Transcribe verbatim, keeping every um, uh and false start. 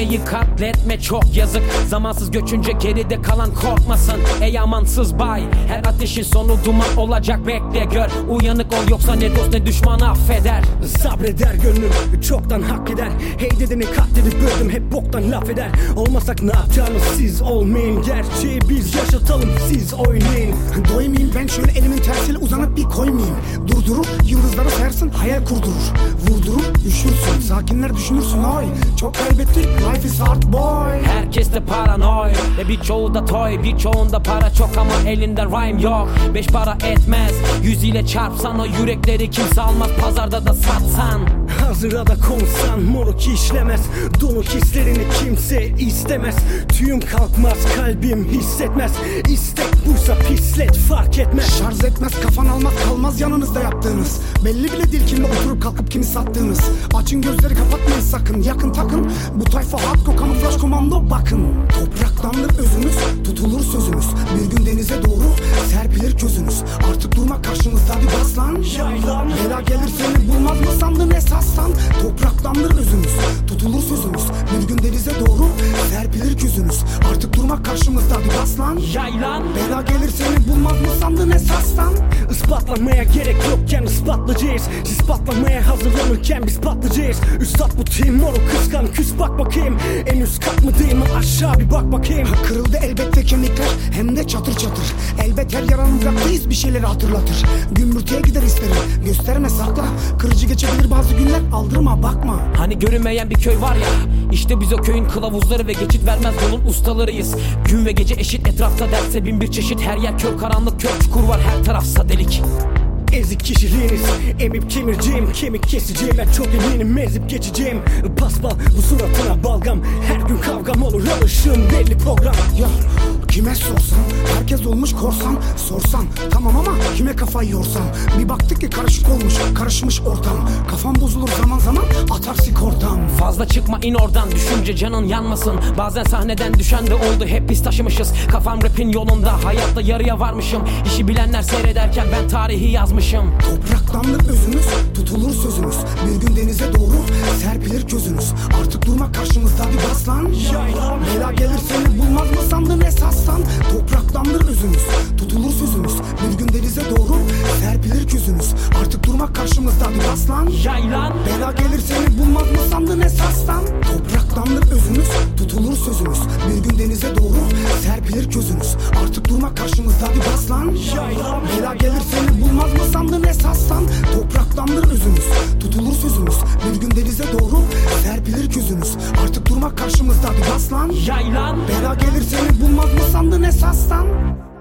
Çevreyi katletme çok yazık. Zamansız göçünce geride kalan korkmasın. Ey amansız bay, her ateşin sonu duman olacak, bekle gör. Uyanık ol yoksa ne dost ne düşman affeder. Sabreder gönlüm çoktan hak eder. Hey dedeni katledip böldüm, hep boktan laf eder. Olmasak ne yapacağınız siz olmayın. Gerçeği biz yaşatalım, siz oynayın. Doymayayım ben şöyle elimin tersiyle uzanıp bir koymayayım. Durdurur yıldızları sayarsın, hayal kurdurur. Vurdurur üşürsün, sakinler düşünürsün oy. Çok kaybettik, life is hard boy. Herkes de paranoy ve birçoğu da toy. Birçoğunda para çok ama elinde rhyme yok. Beş para etmez, yüz ile çarpsan o yürekleri kimse almaz, pazarda da satsan. Hazıra da konsan moruk işlemez. Donuk hislerini kimse istemez. Tüyüm kalkmaz, kalbim hissetmez. İstek buysa pislet fark etmez. Şarj etmez, kafan almaz, kalmaz yanınızda yaptığınız. Belli bile değil kimle oturup kalkıp kimi sattığınız. Açın gözleri, kapatmayın sakın, yakın takın. Bu tayfa hardcore kamuflaj komando bakın. Topraktandır özünüz, tutulur sözünüz. Bir gün denize doğru serpilir közünüz. Artık durma karşınızda bir baslan. Yaylan. Bela gelir seni bulmaz mı sandın esaslan. Topraktandır özünüz, tutulur sözünüz. Bir gün denize doğru serpilir közünüz. Artık durma karşımızda bir baslan. Yaylan. Bela gelir seni bulmaz mı sandın esaslan. Ispatlamaya gerek yokken ispatlayacağız. Siz patlamaya hazırlanırken biz patlayacağız. Üstad bu team moruk kıskan küs bak bakayım. En üst kat mı değil mi aşağı bir bak bakayım. Kırıldı elbette kemikler hem de çatır çatır. Elbet her yaranın bıraktığı bir şeyleri hatırlatır. Gümbürtüye gider isterim, gösterme sakla. Kırıcı geçebilir bazı günler, aldırma bakma. Hani görünmeyen bir köy var ya, işte biz o köyün kılavuzları ve geçit vermez yolun ustalarıyız. Gün ve gece eşit, etrafta derse bin bir çeşit. Her yer kör karanlık, kör çukur var, her tarafsa delik. Ezik kişiliğiniz, emip kemireceğim, kemik keseceğim, ben çok eminim ezip geçeceğim. Paspal bu suratına balgam, her gün kavgam olur, alışım belli program. Ya kime sorsam, herkes olmuş korsan. Sorsan tamam ama kime kafayı yorsam. Bir baktık ki karışık olmuş, karışmış ortam. Kafam bozulur zaman zaman, atar sikortam. Fazla çıkma in oradan, düşünce canın yanmasın. Bazen sahneden düşen de oldu, hep biz taşımışız. Kafam rapin yolunda, hayatta yarıya varmışım. İşi bilenler seyrederken ben tarihi yazmışım. Topraktandır özünüz, tutulur sözünüz. Bir gün denize doğru serpilir közünüz. Artık durma karşımızda bir baslan. Yaylan. Bela gelir seni bulmaz mı sandın esaslan. Topraktandır özünüz, tutulur sözünüz. Bir gün denize doğru serpilir közünüz. Artık durma karşımızda bir baslan. Yaylan. Bela gelir seni bulmaz mı sandın esaslan. Topraktandır özünüz, tutulur sözünüz. Bir gün denize doğru serpilir közünüz. Artık durma karşımızda bir baslan. Yaylan. Bela gelir seni bulmaz mı sandın esaslan. Topraktandır özünüz, tutulur sözünüz. Bir gün denize doğru serpilir közünüz. Artık durma karşımızda bir baslan. Yaylan. Bela gelir seni bulmaz mı sandın esaslan.